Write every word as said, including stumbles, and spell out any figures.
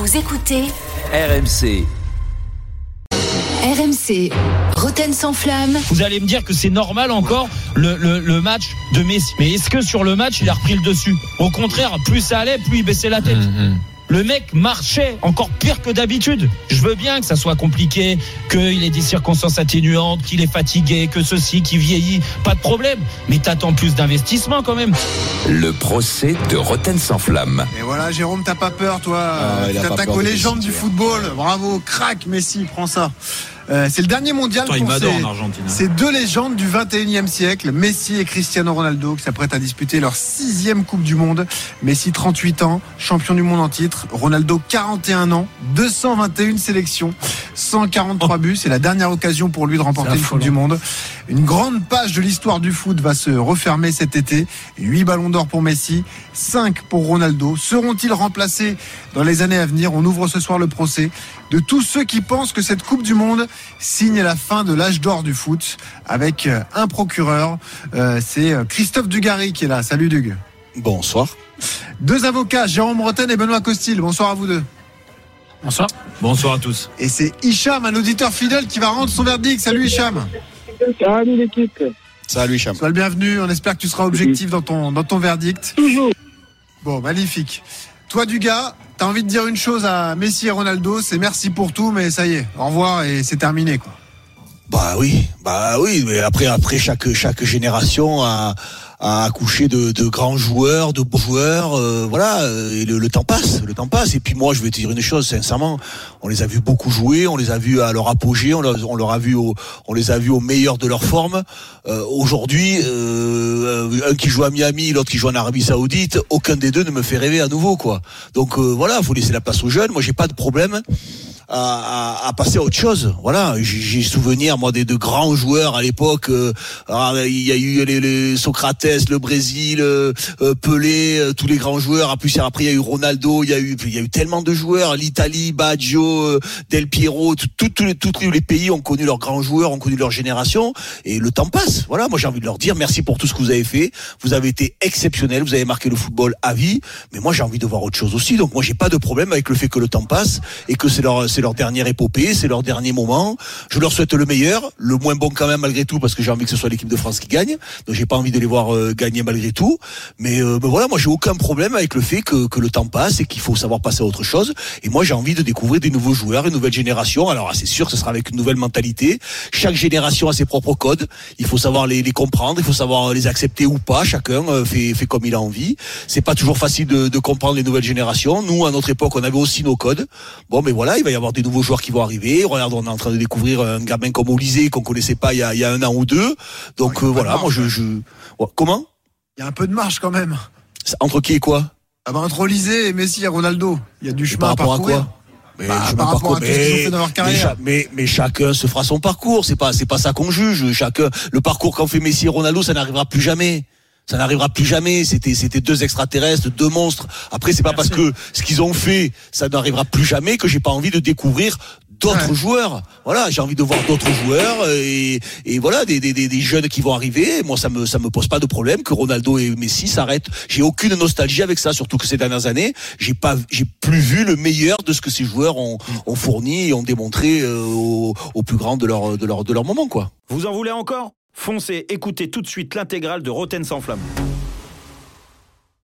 Vous écoutez R M C. R M C, Roten sans flamme. Vous allez me dire que c'est normal encore le, le, le match de Messi. Mais est-ce que sur le match, il a repris le dessus ? Au contraire, plus ça allait, plus il baissait la tête. Mmh. Le mec marchait encore pire que d'habitude. Je veux bien que ça soit compliqué, qu'il ait des circonstances atténuantes, qu'il est fatigué, que ceci, qu'il vieillit. Pas de problème. Mais t'attends plus d'investissement quand même. Le procès de Roten sans flamme. Et voilà, Jérôme, t'as pas peur, toi. Ah, T'attaques aux légendes du football. Bravo, crack, Messi, prends ça. Euh, c'est le dernier mondial Attends, pour ces, en Argentine, hein. ces deux légendes du vingt et unième siècle, Messi et Cristiano Ronaldo, qui s'apprêtent à disputer leur sixième Coupe du Monde. Messi, trente-huit ans, champion du monde en titre. Ronaldo, quarante et un ans, deux cent vingt et une sélections, cent quarante-trois buts. C'est la dernière occasion pour lui de remporter une Coupe du Monde. Une grande page de l'histoire du foot va se refermer cet été. huit ballons d'or pour Messi, cinq pour Ronaldo. Seront-ils remplacés dans les années à venir ? On ouvre ce soir le procès de tous ceux qui pensent que cette Coupe du Monde signe la fin de l'âge d'or du foot, avec un procureur. Euh, c'est Christophe Dugarry qui est là. Salut Dug. Bonsoir. Deux avocats, Jérôme Roten et Benoît Costil. Bonsoir à vous deux. Bonsoir. Bonsoir à tous. Et c'est Hicham, un auditeur fidèle, qui va rendre son verdict. Salut Hicham. Salut l'équipe. Salut Hicham. Sois le bienvenu. On espère que tu seras objectif dans ton, dans ton verdict. Toujours. Bon, magnifique. Toi, Dugas, t'as envie de dire une chose à Messi et Ronaldo, c'est merci pour tout, mais ça y est, au revoir et c'est terminé, quoi. Bah oui, bah oui, mais après, après chaque chaque génération a, a accouché de, de grands joueurs, de beaux joueurs, euh, voilà. Et le, le temps passe, le temps passe. Et puis moi, je vais te dire une chose, sincèrement, on les a vus beaucoup jouer, on les a vus à leur apogée, on, leur, on leur a vu au, on les a vus au meilleur de leur forme. Euh, aujourd'hui, euh, un qui joue à Miami, l'autre qui joue en Arabie Saoudite, aucun des deux ne me fait rêver à nouveau, quoi. Donc euh, voilà, faut laisser la place aux jeunes. Moi, j'ai pas de problème à, à, à passer à autre chose. Voilà, j'ai, j'ai souvenir moi des de grands joueurs à l'époque. Euh, il y a eu les, les Socrates, le Brésil, euh, Pelé, euh, tous les grands joueurs. En plus après il y a eu Ronaldo, il y a eu il y a eu tellement de joueurs. L'Italie, Baggio, euh, Del Piero, tous les tous les pays ont connu leurs grands joueurs, ont connu leur génération. Et le temps passe. Voilà, moi j'ai envie de leur dire merci pour tout ce que vous avez fait. Vous avez été exceptionnels, vous avez marqué le football à vie. Mais moi j'ai envie de voir autre chose aussi. Donc moi j'ai pas de problème avec le fait que le temps passe et que c'est leur c'est leur dernière épopée, c'est leur dernier moment. Je leur souhaite le meilleur, le moins bon quand même malgré tout, parce que j'ai envie que ce soit l'équipe de France qui gagne. Donc j'ai pas envie de les voir euh, gagner malgré tout. Mais, euh, ben voilà, moi j'ai aucun problème avec le fait que, que le temps passe et qu'il faut savoir passer à autre chose. Et moi j'ai envie de découvrir des nouveaux joueurs, une nouvelle génération. Alors c'est sûr, ce sera avec une nouvelle mentalité. Chaque génération a ses propres codes. Il faut savoir les, les comprendre, il faut savoir les accepter ou pas. Chacun euh, fait, fait comme il a envie. C'est pas toujours facile de, de comprendre les nouvelles générations. Nous, à notre époque, on avait aussi nos codes. Bon, mais voilà, il va y avoir des nouveaux joueurs qui vont arriver. Regarde, on est en train de découvrir un gamin comme Olysée qu'on connaissait pas il y a, il y a un an ou deux. Donc ouais, euh, voilà, moi je, je... Ouais, comment ? Il y a un peu de marge quand même. Entre qui et quoi ? Ah bah entre Olysée et Messi et Ronaldo, il y a du chemin à parcourir. À Mais bah, je par rapport parcours, à tout ce qu'ils ont fait dans leur carrière. Mais, mais, mais chacun se fera son parcours. C'est pas, c'est pas ça qu'on juge. Chacun, le parcours qu'ont fait Messi et Ronaldo, ça n'arrivera plus jamais. Ça n'arrivera plus jamais. C'était, c'était deux extraterrestres, deux monstres. Après, c'est pas Merci. Parce que ce qu'ils ont fait, ça n'arrivera plus jamais que j'ai pas envie de découvrir d'autres ouais. joueurs. Voilà, j'ai envie de voir d'autres joueurs et, et voilà, des, des, des jeunes qui vont arriver. Moi, ça me, ça me pose pas de problème que Ronaldo et Messi s'arrêtent. J'ai aucune nostalgie avec ça, surtout que ces dernières années, j'ai pas, j'ai plus vu le meilleur de ce que ces joueurs ont, ont fourni et ont démontré euh, au, au plus grand de leur, de leur, de leur moment, quoi. Vous en voulez encore ? Foncez, écoutez tout de suite l'intégrale de Roten sans flamme.